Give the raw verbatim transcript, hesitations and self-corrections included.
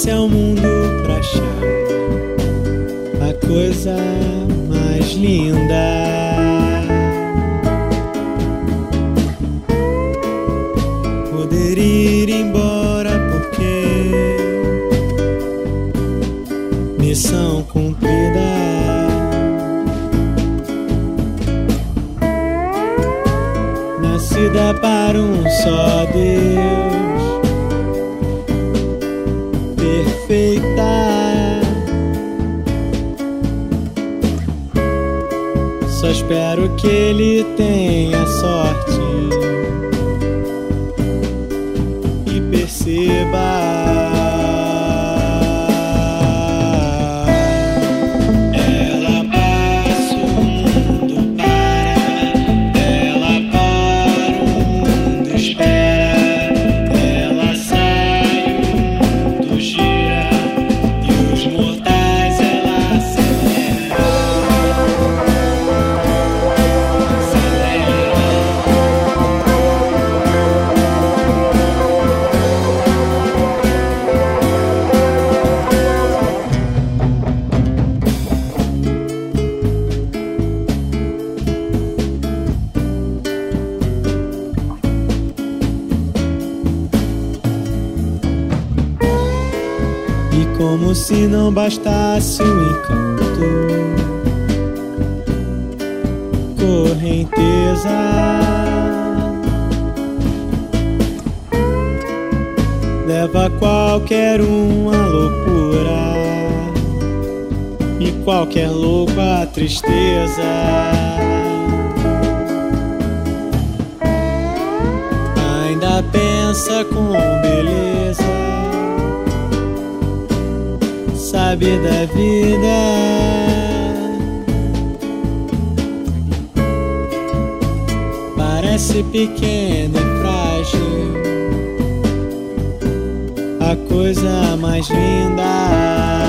Esse é o mundo pra achar a coisa mais linda. Poder ir embora porque missão cumprida. Nascida para um só Deus, perfeita. Só espero que ele tenha sorte e perceba. Como se não bastasse o encanto, correnteza, leva qualquer um à loucura e qualquer louco à tristeza. Ainda pensa com beleza, sabe da vida. Parece pequena e frágil, a coisa mais linda.